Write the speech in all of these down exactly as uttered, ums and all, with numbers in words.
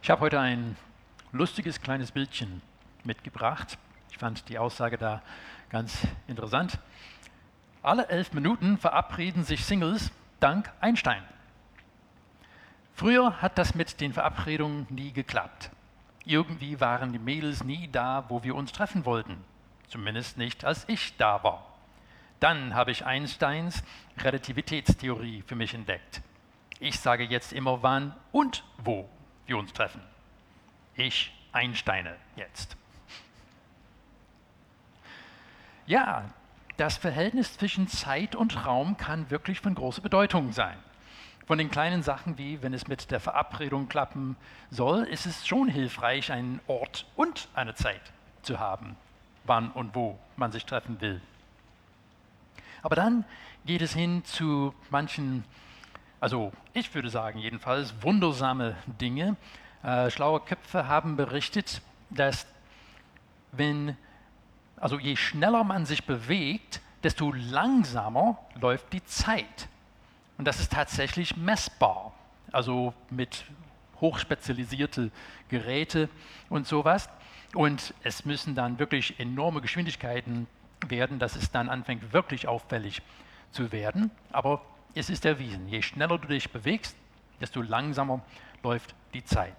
Ich habe heute ein lustiges kleines Bildchen mitgebracht. Ich fand die Aussage da ganz interessant. Alle elf Minuten verabreden sich Singles dank Einstein. Früher hat das mit den Verabredungen nie geklappt. Irgendwie waren die Mädels nie da, wo wir uns treffen wollten. Zumindest nicht, als ich da war. Dann habe ich Einsteins Relativitätstheorie für mich entdeckt. Ich sage jetzt immer, wann und wo wir uns treffen. Ich Einsteine jetzt. Ja, das Verhältnis zwischen Zeit und Raum kann wirklich von großer Bedeutung sein. Von den kleinen Sachen wie, wenn es mit der Verabredung klappen soll, ist es schon hilfreich, einen Ort und eine Zeit zu haben, wann und wo man sich treffen will. Aber dann geht es hin zu manchen, also ich würde sagen jedenfalls, wundersame Dinge. Äh, schlaue Köpfe haben berichtet, dass wenn, also je schneller man sich bewegt, desto langsamer läuft die Zeit. Und das ist tatsächlich messbar, also mit hochspezialisierte Geräte und sowas. Und es müssen dann wirklich enorme Geschwindigkeiten werden, dass es dann anfängt wirklich auffällig zu werden. Aber es ist erwiesen, je schneller du dich bewegst, desto langsamer läuft die Zeit.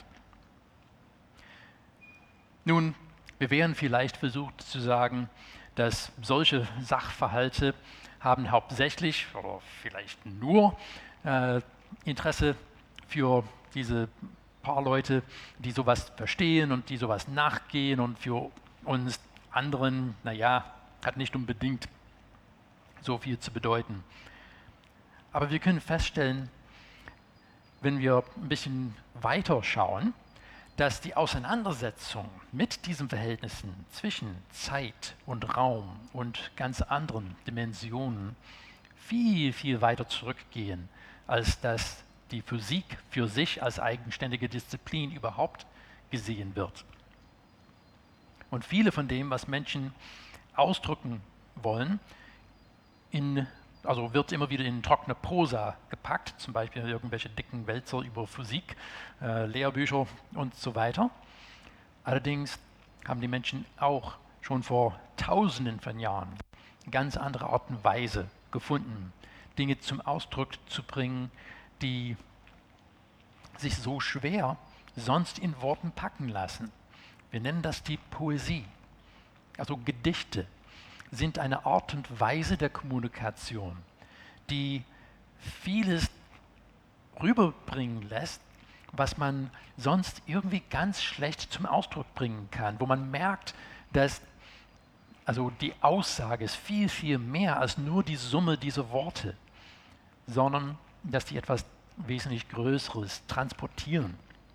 Nun, wir wären vielleicht versucht zu sagen, dass solche Sachverhalte haben hauptsächlich oder vielleicht nur äh, Interesse für diese paar Leute, die sowas verstehen und die sowas nachgehen, und für uns anderen, naja, hat nicht unbedingt so viel zu bedeuten. Aber wir können feststellen, wenn wir ein bisschen weiter schauen, dass die Auseinandersetzung mit diesen Verhältnissen zwischen Zeit und Raum und ganz anderen Dimensionen viel, viel weiter zurückgehen, als dass die Physik für sich als eigenständige Disziplin überhaupt gesehen wird. Und viele von dem, was Menschen ausdrücken wollen, in Also wird immer wieder in trockene Prosa gepackt, zum Beispiel irgendwelche dicken Wälzer über Physik, äh, Lehrbücher und so weiter. Allerdings haben die Menschen auch schon vor Tausenden von Jahren ganz andere Art und Weise gefunden, Dinge zum Ausdruck zu bringen, die sich so schwer sonst in Worten packen lassen. Wir nennen das die Poesie. Also Gedichte sind eine Art und Weise der Kommunikation, die vieles rüberbringen lässt, was man sonst irgendwie ganz schlecht zum Ausdruck bringen kann, wo man merkt, dass also die Aussage ist viel, viel mehr als nur die Summe dieser Worte, sondern dass die etwas wesentlich Größeres transportieren.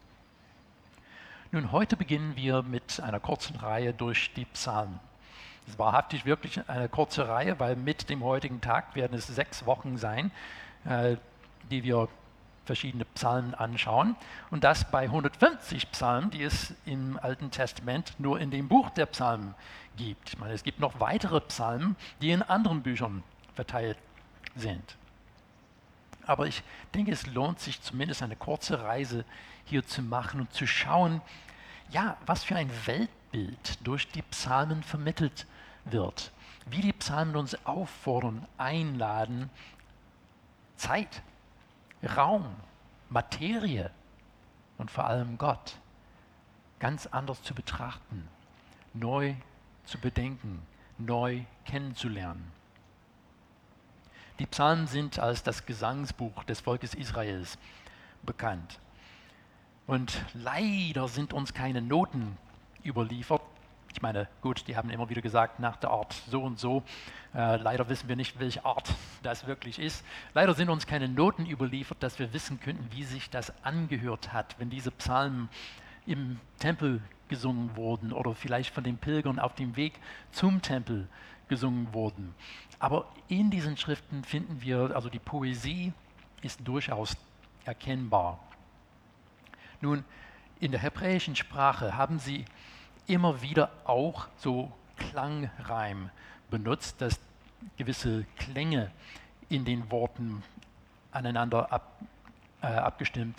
Nun, heute beginnen wir mit einer kurzen Reihe durch die Psalmen. Es ist wahrhaftig wirklich eine kurze Reihe, weil mit dem heutigen Tag werden es sechs Wochen sein, äh, die wir verschiedene Psalmen anschauen. Und das bei hundertfünfzig Psalmen, die es im Alten Testament nur in dem Buch der Psalmen gibt. Ich meine, es gibt noch weitere Psalmen, die in anderen Büchern verteilt sind. Aber ich denke, es lohnt sich zumindest eine kurze Reise hier zu machen und zu schauen, ja, was für ein Weltbild durch die Psalmen vermittelt wird, wie die Psalmen uns auffordern, einladen, Zeit, Raum, Materie und vor allem Gott ganz anders zu betrachten, neu zu bedenken, neu kennenzulernen. Die Psalmen sind als das Gesangsbuch des Volkes Israels bekannt. Und leider sind uns keine Noten überliefert. Ich meine, gut, die haben immer wieder gesagt, nach der Art so und so. Äh, leider wissen wir nicht, welche Art das wirklich ist. Leider sind uns keine Noten überliefert, dass wir wissen könnten, wie sich das angehört hat, wenn diese Psalmen im Tempel gesungen wurden oder vielleicht von den Pilgern auf dem Weg zum Tempel gesungen wurden. Aber in diesen Schriften finden wir, also die Poesie ist durchaus erkennbar. Nun, in der hebräischen Sprache haben sie immer wieder auch so Klangreim benutzt, dass gewisse Klänge in den Worten aneinander ab, äh, abgestimmt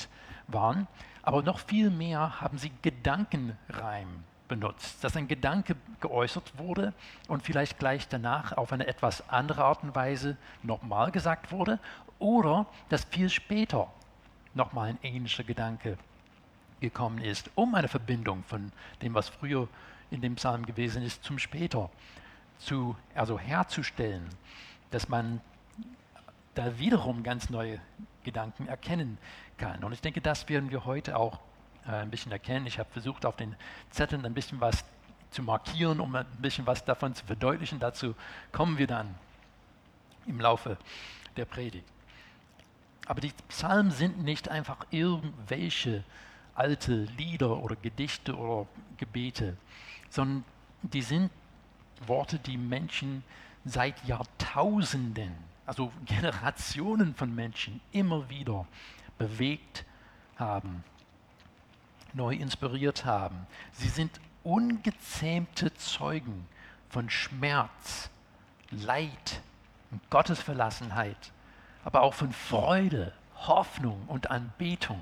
waren, aber noch viel mehr haben sie Gedankenreim benutzt, dass ein Gedanke geäußert wurde und vielleicht gleich danach auf eine etwas andere Art und Weise nochmal gesagt wurde oder dass viel später nochmal ein ähnlicher Gedanke gekommen ist, um eine Verbindung von dem, was früher in dem Psalm gewesen ist, zum später zu, also herzustellen, dass man da wiederum ganz neue Gedanken erkennen kann. Und ich denke, das werden wir heute auch äh, ein bisschen erkennen. Ich habe versucht, auf den Zetteln ein bisschen was zu markieren, um ein bisschen was davon zu verdeutlichen. Dazu kommen wir dann im Laufe der Predigt. Aber die Psalmen sind nicht einfach irgendwelche alte Lieder oder Gedichte oder Gebete, sondern die sind Worte, die Menschen seit Jahrtausenden, also Generationen von Menschen immer wieder bewegt haben, neu inspiriert haben. Sie sind ungezähmte Zeugen von Schmerz, Leid und Gottesverlassenheit, aber auch von Freude, Hoffnung und Anbetung.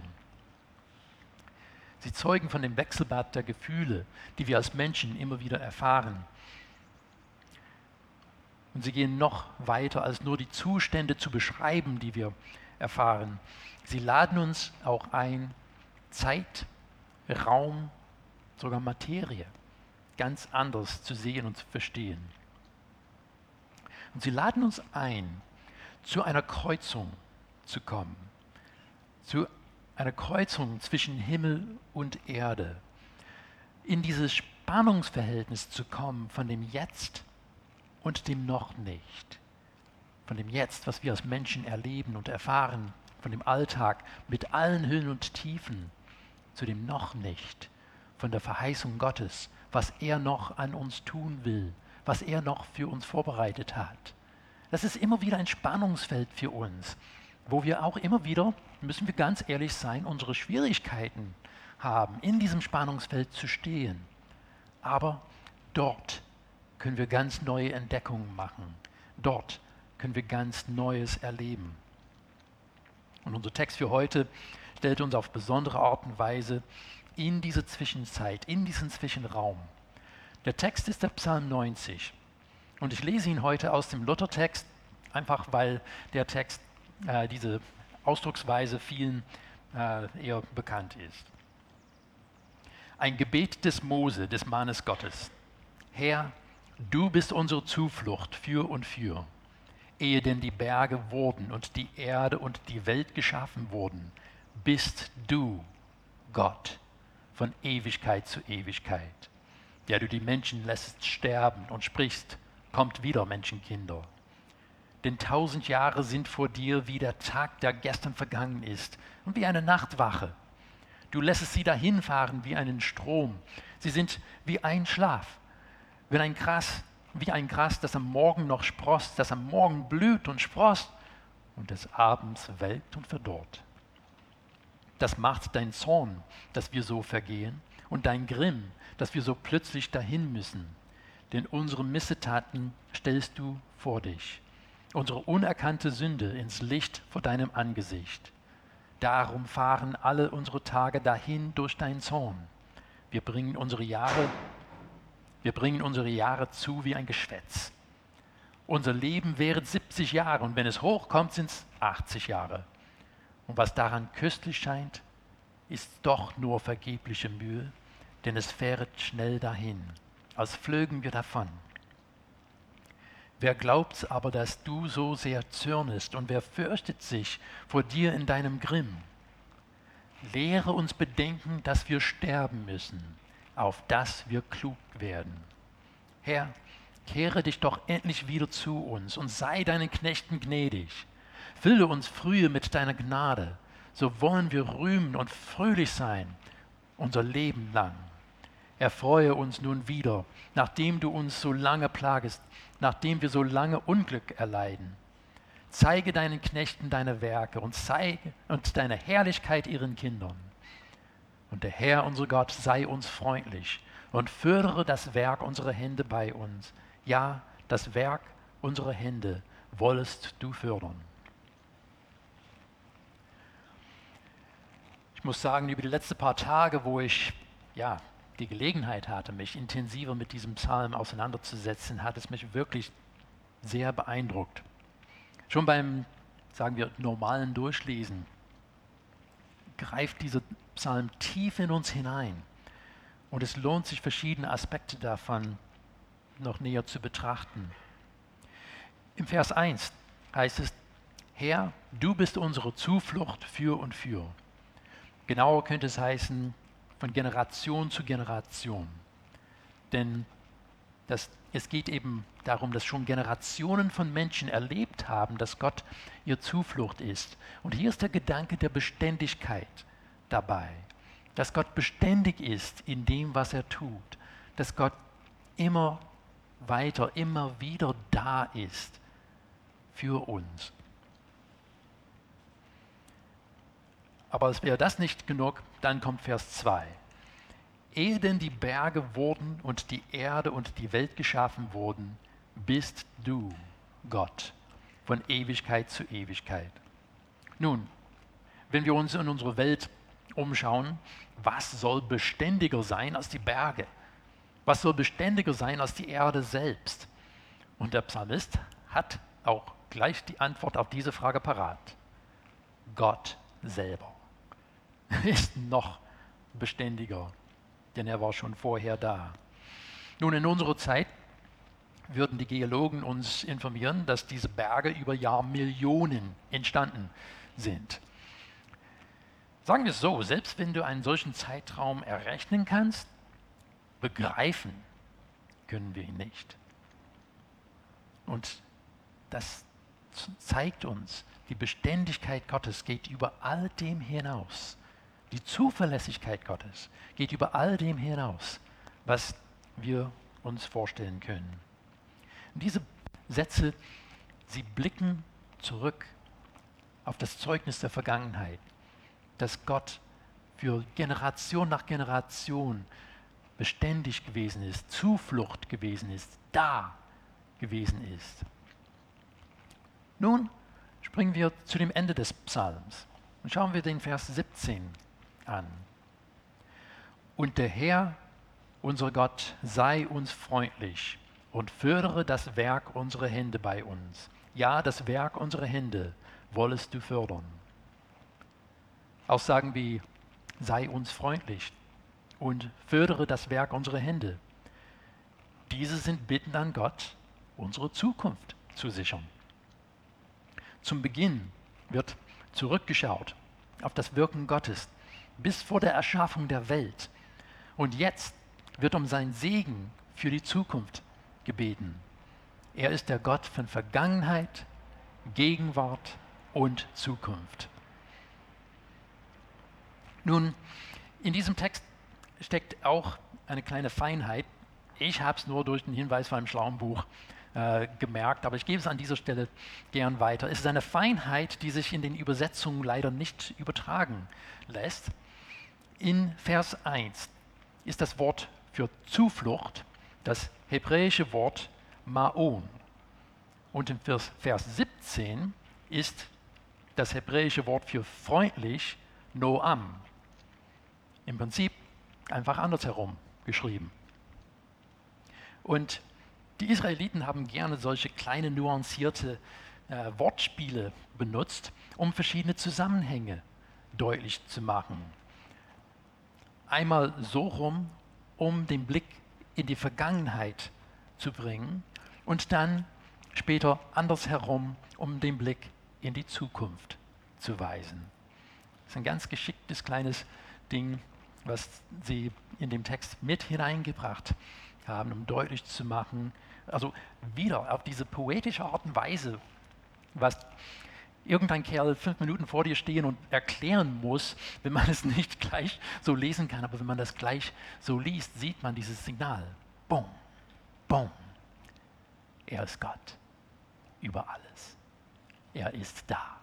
Sie zeugen von dem Wechselbad der Gefühle, die wir als Menschen immer wieder erfahren. Und sie gehen noch weiter, als nur die Zustände zu beschreiben, die wir erfahren. Sie laden uns auch ein, Zeit, Raum, sogar Materie ganz anders zu sehen und zu verstehen. Und sie laden uns ein, zu einer Kreuzung zu kommen, zu einer Kreuzung zwischen Himmel und Erde, in dieses Spannungsverhältnis zu kommen von dem Jetzt und dem Noch nicht, von dem Jetzt, was wir als Menschen erleben und erfahren, von dem Alltag mit allen Höhen und Tiefen, zu dem Noch nicht, von der Verheißung Gottes, was er noch an uns tun will, was er noch für uns vorbereitet hat. Das ist immer wieder ein Spannungsfeld für uns, wo wir auch immer wieder, müssen wir ganz ehrlich sein, unsere Schwierigkeiten haben, in diesem Spannungsfeld zu stehen. Aber dort können wir ganz neue Entdeckungen machen. Dort können wir ganz Neues erleben. Und unser Text für heute stellt uns auf besondere Art und Weise in diese Zwischenzeit, in diesen Zwischenraum. Der Text ist der Psalm neunzig. Und ich lese ihn heute aus dem Luthertext, einfach weil der Text, äh, diese Ausdrucksweise vielen äh, eher bekannt ist. Ein Gebet des Mose, des Mannes Gottes. Herr, du bist unsere Zuflucht für und für. Ehe denn die Berge wurden und die Erde und die Welt geschaffen wurden, bist du Gott von Ewigkeit zu Ewigkeit, der du die Menschen lässt sterben und sprichst, kommt wieder, Menschenkinder. Denn tausend Jahre sind vor dir wie der Tag, der gestern vergangen ist, und wie eine Nachtwache. Du lässest sie dahinfahren wie einen Strom. Sie sind wie ein Schlaf. Wenn ein Gras, wie ein Gras, das am Morgen noch sproßt, das am Morgen blüht und sproßt und des Abends welkt und verdorrt. Das macht dein Zorn, dass wir so vergehen, und dein Grimm, dass wir so plötzlich dahin müssen. Denn unsere Missetaten stellst du vor dich, unsere unerkannte Sünde ins Licht vor deinem Angesicht. Darum fahren alle unsere Tage dahin durch deinen Zorn. Wir bringen unsere Jahre, wir bringen unsere Jahre zu wie ein Geschwätz. Unser Leben währet siebzig Jahre, und wenn es hochkommt, sind es achtzig Jahre. Und was daran köstlich scheint, ist doch nur vergebliche Mühe, denn es fähret schnell dahin, als flögen wir davon. Wer glaubt aber, dass du so sehr zürnest, und wer fürchtet sich vor dir in deinem Grimm? Lehre uns bedenken, dass wir sterben müssen, auf dass wir klug werden. Herr, kehre dich doch endlich wieder zu uns und sei deinen Knechten gnädig. Fülle uns frühe mit deiner Gnade, so wollen wir rühmen und fröhlich sein unser Leben lang. Erfreue uns nun wieder, nachdem du uns so lange plagest, nachdem wir so lange Unglück erleiden. Zeige deinen Knechten deine Werke und zeige und deine Herrlichkeit ihren Kindern. Und der Herr, unser Gott, sei uns freundlich und fördere das Werk unserer Hände bei uns. Ja, das Werk unserer Hände wollest du fördern. Ich muss sagen, über die letzten paar Tage, wo ich ja, die Gelegenheit hatte, mich intensiver mit diesem Psalm auseinanderzusetzen, hat es mich wirklich sehr beeindruckt. Schon beim, sagen wir, normalen Durchlesen greift dieser Psalm tief in uns hinein. Und es lohnt sich, verschiedene Aspekte davon noch näher zu betrachten. Im Vers eins heißt es, Herr, du bist unsere Zuflucht für und für. Genauer könnte es heißen, von Generation zu Generation. Denn das, es geht eben darum, dass schon Generationen von Menschen erlebt haben, dass Gott ihr Zuflucht ist. Und hier ist der Gedanke der Beständigkeit dabei. Dass Gott beständig ist in dem, was er tut. Dass Gott immer weiter, immer wieder da ist für uns. Aber es wäre das nicht genug, dann kommt Vers zwei. Ehe denn die Berge wurden und die Erde und die Welt geschaffen wurden, bist du Gott von Ewigkeit zu Ewigkeit. Nun, wenn wir uns in unserer Welt umschauen, was soll beständiger sein als die Berge? Was soll beständiger sein als die Erde selbst? Und der Psalmist hat auch gleich die Antwort auf diese Frage parat. Gott selber ist noch beständiger, denn er war schon vorher da. Nun, in unserer Zeit würden die Geologen uns informieren, dass diese Berge über Jahrmillionen entstanden sind. Sagen wir es so, selbst wenn du einen solchen Zeitraum errechnen kannst, begreifen können wir ihn nicht. Und das zeigt uns, die Beständigkeit Gottes geht über all dem hinaus. Die Zuverlässigkeit Gottes geht über all dem hinaus, was wir uns vorstellen können. Und diese Sätze, sie blicken zurück auf das Zeugnis der Vergangenheit, dass Gott für Generation nach Generation beständig gewesen ist, Zuflucht gewesen ist, da gewesen ist. Nun springen wir zu dem Ende des Psalms und schauen wir den Vers siebzehn an. Und der Herr, unser Gott, sei uns freundlich und fördere das Werk unserer Hände bei uns. Ja, das Werk unserer Hände wollest du fördern. Aussagen wie, sei uns freundlich und fördere das Werk unserer Hände. Diese sind Bitten an Gott, unsere Zukunft zu sichern. Zum Beginn wird zurückgeschaut auf das Wirken Gottes bis vor der Erschaffung der Welt. Und jetzt wird um seinen Segen für die Zukunft gebeten. Er ist der Gott von Vergangenheit, Gegenwart und Zukunft. Nun, in diesem Text steckt auch eine kleine Feinheit. Ich habe es nur durch den Hinweis von einem schlauen Buch äh, gemerkt, aber ich gebe es an dieser Stelle gern weiter. Es ist eine Feinheit, die sich in den Übersetzungen leider nicht übertragen lässt. In Vers eins ist das Wort für Zuflucht das hebräische Wort Maon. Und in Vers, Vers siebzehn ist das hebräische Wort für freundlich Noam. Im Prinzip einfach andersherum geschrieben. Und die Israeliten haben gerne solche kleine nuancierte äh, Wortspiele benutzt, um verschiedene Zusammenhänge deutlich zu machen. Einmal so rum, um den Blick in die Vergangenheit zu bringen und dann später andersherum, um den Blick in die Zukunft zu weisen. Das ist ein ganz geschicktes kleines Ding, was sie in dem Text mit hineingebracht haben, um deutlich zu machen, also wieder auf diese poetische Art und Weise, was irgendein Kerl fünf Minuten vor dir stehen und erklären muss, wenn man es nicht gleich so lesen kann, aber wenn man das gleich so liest, sieht man dieses Signal. Boom, boom. Er ist Gott über alles. Er ist da.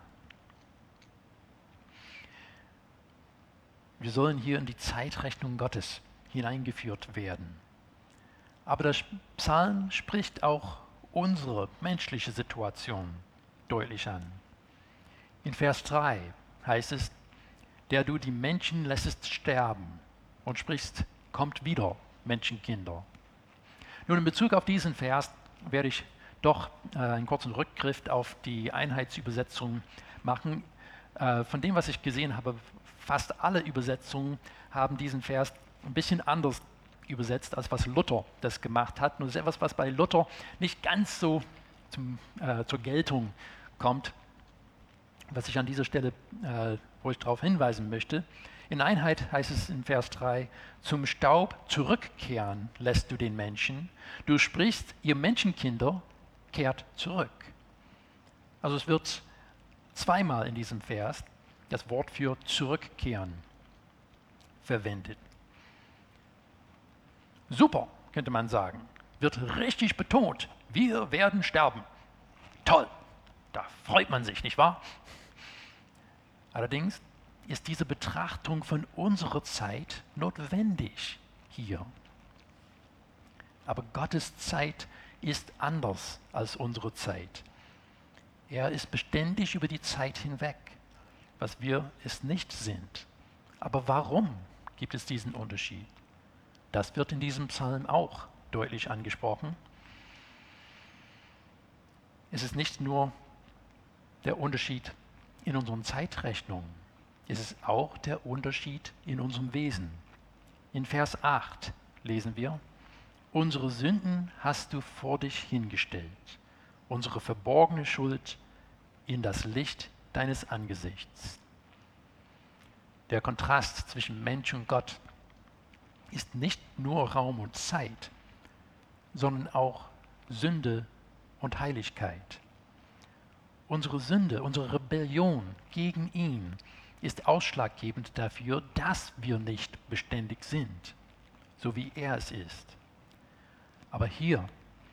Wir sollen hier in die Zeitrechnung Gottes hineingeführt werden. Aber der Psalm spricht auch unsere menschliche Situation deutlich an. In Vers drei heißt es, der du die Menschen lässest sterben und sprichst, kommt wieder, Menschenkinder. Nun, in Bezug auf diesen Vers werde ich doch äh, einen kurzen Rückgriff auf die Einheitsübersetzung machen. Äh, von dem, was ich gesehen habe, fast alle Übersetzungen haben diesen Vers ein bisschen anders übersetzt, als was Luther das gemacht hat. Nur das ist etwas, was bei Luther nicht ganz so zum, äh, zur Geltung kommt, was ich an dieser Stelle, äh, wo ich darauf hinweisen möchte. In Einheit heißt es in Vers drei, zum Staub zurückkehren lässt du den Menschen. Du sprichst, ihr Menschenkinder, kehrt zurück. Also es wird zweimal in diesem Vers das Wort für zurückkehren verwendet. Super, könnte man sagen. Wird richtig betont. Wir werden sterben. Toll, da freut man sich, nicht wahr? Allerdings ist diese Betrachtung von unserer Zeit notwendig hier. Aber Gottes Zeit ist anders als unsere Zeit. Er ist beständig über die Zeit hinweg, was wir es nicht sind. Aber warum gibt es diesen Unterschied? Das wird in diesem Psalm auch deutlich angesprochen. Es ist nicht nur der Unterschied in unseren Zeitrechnungen, es ist auch der Unterschied in unserem Wesen. In Vers acht lesen wir, unsere Sünden hast du vor dich hingestellt, unsere verborgene Schuld in das Licht deines Angesichts. Der Kontrast zwischen Mensch und Gott ist nicht nur Raum und Zeit, sondern auch Sünde und Heiligkeit. Unsere Sünde, unsere Rebellion gegen ihn ist ausschlaggebend dafür, dass wir nicht beständig sind, so wie er es ist. Aber hier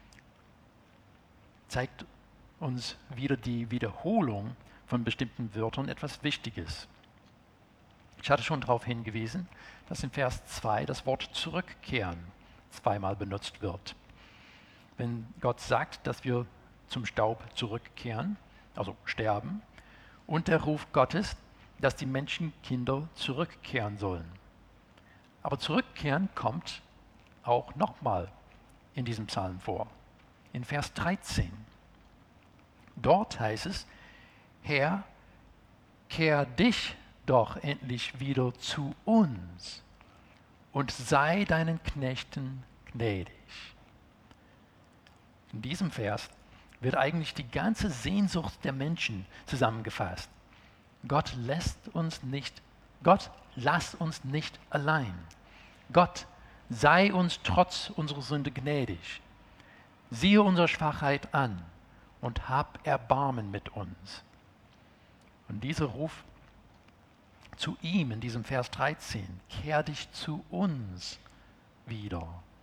zeigt uns wieder die Wiederholung von bestimmten Wörtern etwas Wichtiges. Ich hatte schon darauf hingewiesen, dass in Vers zwei das Wort zurückkehren zweimal benutzt wird. Wenn Gott sagt, dass wir zum Staub zurückkehren, also sterben, und der Ruf Gottes, dass die Menschenkinder zurückkehren sollen. Aber zurückkehren kommt auch nochmal in diesem Psalm vor, in Vers dreizehn. Dort heißt es, Herr, kehr dich doch endlich wieder zu uns und sei deinen Knechten gnädig. In diesem Vers wird eigentlich die ganze Sehnsucht der Menschen zusammengefasst. Gott lässt uns nicht, Gott, lass uns nicht allein. Gott, sei uns trotz unserer Sünde gnädig. Siehe unsere Schwachheit an und hab Erbarmen mit uns. Und dieser Ruf zu ihm in diesem Vers dreizehn, kehr dich zu uns wieder.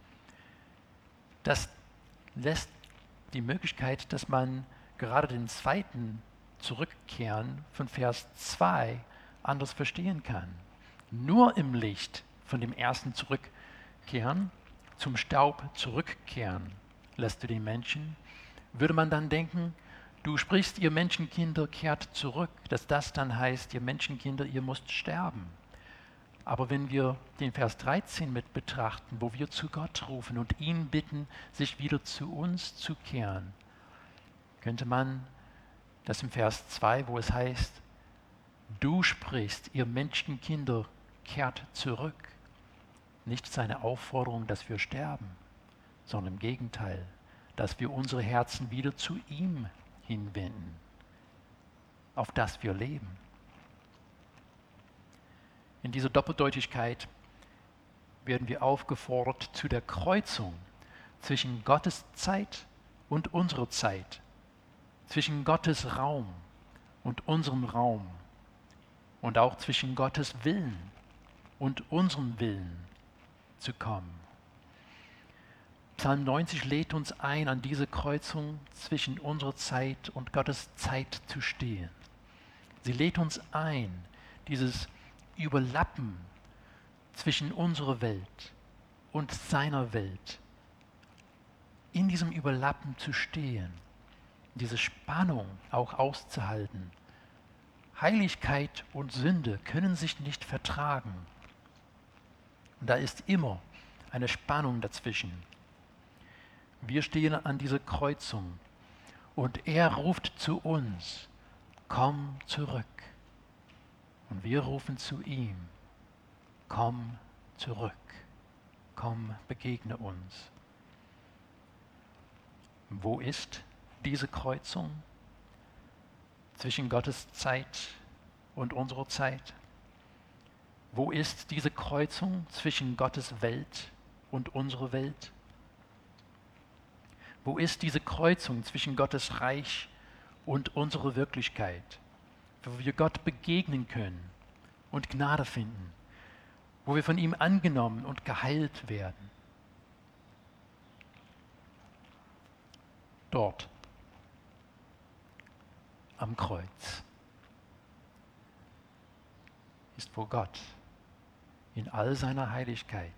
Das lässt die Möglichkeit, dass man gerade den zweiten Zurückkehren von Vers zwei anders verstehen kann. Nur im Licht von dem ersten Zurückkehren, zum Staub zurückkehren, lässt du den Menschen, würde man dann denken, du sprichst, ihr Menschenkinder, kehrt zurück, dass das dann heißt, ihr Menschenkinder, ihr müsst sterben. Aber wenn wir den Vers dreizehn mit betrachten, wo wir zu Gott rufen und ihn bitten, sich wieder zu uns zu kehren, könnte man das im Vers zwei, wo es heißt, du sprichst, ihr Menschenkinder, kehrt zurück, nicht seine Aufforderung, dass wir sterben, sondern im Gegenteil, dass wir unsere Herzen wieder zu ihm hinwenden, auf das wir leben. In dieser Doppeldeutigkeit werden wir aufgefordert zu der Kreuzung zwischen Gottes Zeit und unserer Zeit, zwischen Gottes Raum und unserem Raum und auch zwischen Gottes Willen und unserem Willen zu kommen. Psalm neunzig lädt uns ein, an diese Kreuzung zwischen unserer Zeit und Gottes Zeit zu stehen. Sie lädt uns ein, dieses Überlappen zwischen unserer Welt und seiner Welt, in diesem Überlappen zu stehen, diese Spannung auch auszuhalten, Heiligkeit und Sünde können sich nicht vertragen. Und da ist immer eine Spannung dazwischen. Wir stehen an dieser Kreuzung und er ruft zu uns, komm zurück. Und wir rufen zu ihm, komm zurück, komm, begegne uns. Wo ist diese Kreuzung zwischen Gottes Zeit und unserer Zeit? Wo ist diese Kreuzung zwischen Gottes Welt und unserer Welt? Wo ist diese Kreuzung zwischen Gottes Reich und unserer Wirklichkeit, wo wir Gott begegnen können und Gnade finden, wo wir von ihm angenommen und geheilt werden? Dort, am Kreuz, ist, wo Gott in all seiner Heiligkeit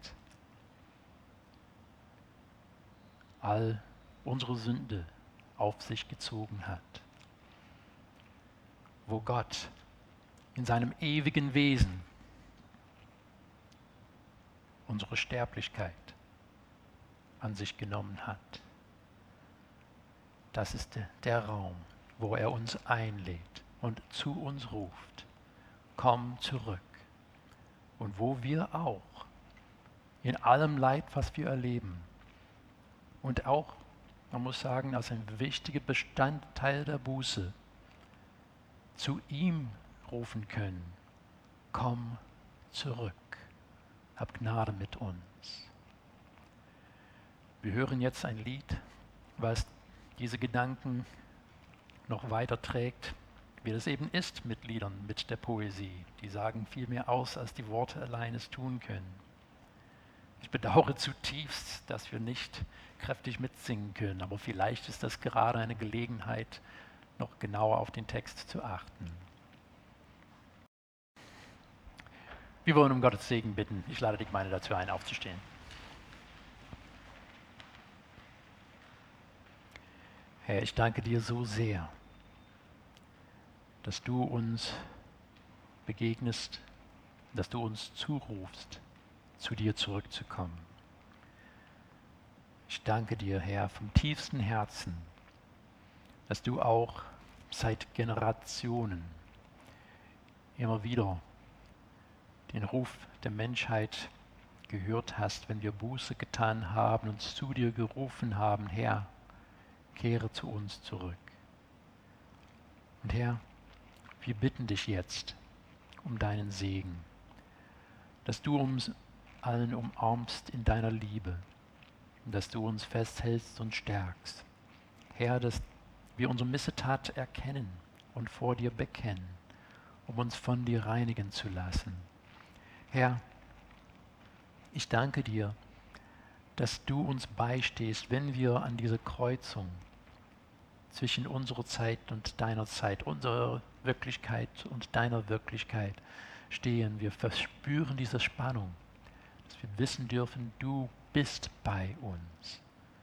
all unsere Sünde auf sich gezogen hat. Wo Gott in seinem ewigen Wesen unsere Sterblichkeit an sich genommen hat. Das ist der, der Raum, wo er uns einlädt und zu uns ruft, komm zurück. Und wo wir auch in allem Leid, was wir erleben, und auch, man muss sagen, als ein wichtiger Bestandteil der Buße, zu ihm rufen können, komm zurück, hab Gnade mit uns. Wir hören jetzt ein Lied, was diese Gedanken noch weiter trägt, wie das eben ist mit Liedern, mit der Poesie. Die sagen viel mehr aus, als die Worte allein es tun können. Ich bedauere zutiefst, dass wir nicht kräftig mitsingen können, aber vielleicht ist das gerade eine Gelegenheit, noch genauer auf den Text zu achten. Wir wollen um Gottes Segen bitten. Ich lade die Gemeinde dazu ein, aufzustehen. Herr, ich danke dir so sehr, dass du uns begegnest, dass du uns zurufst, zu dir zurückzukommen. Ich danke dir, Herr, vom tiefsten Herzen, dass du auch seit Generationen immer wieder den Ruf der Menschheit gehört hast, wenn wir Buße getan haben, uns zu dir gerufen haben, Herr, kehre zu uns zurück. Und Herr, wir bitten dich jetzt um deinen Segen, dass du uns allen umarmst in deiner Liebe und dass du uns festhältst und stärkst. Herr, dass wir unsere Missetat erkennen und vor dir bekennen, um uns von dir reinigen zu lassen. Herr, ich danke dir, dass du uns beistehst, wenn wir an dieser Kreuzung zwischen unserer Zeit und deiner Zeit, unserer Wirklichkeit und deiner Wirklichkeit stehen. Wir verspüren diese Spannung, dass wir wissen dürfen, du bist bei uns.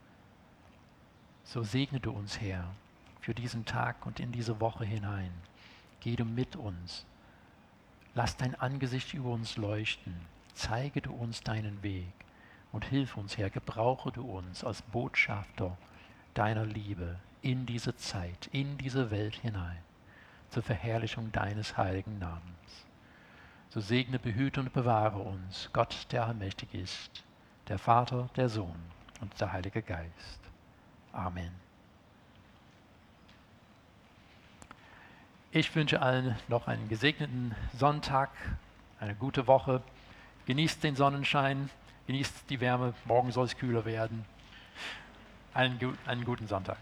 So segne du uns, Herr, für diesen Tag und in diese Woche hinein. Geh du mit uns. Lass dein Angesicht über uns leuchten. Zeige du uns deinen Weg und hilf uns, Herr, gebrauche du uns als Botschafter deiner Liebe in diese Zeit, in diese Welt hinein, zur Verherrlichung deines heiligen Namens. So segne, behüte und bewahre uns, Gott, der allmächtig ist, der Vater, der Sohn und der Heilige Geist. Amen. Ich wünsche allen noch einen gesegneten Sonntag, eine gute Woche. Genießt den Sonnenschein, genießt die Wärme. Morgen soll es kühler werden. Einen, einen guten Sonntag.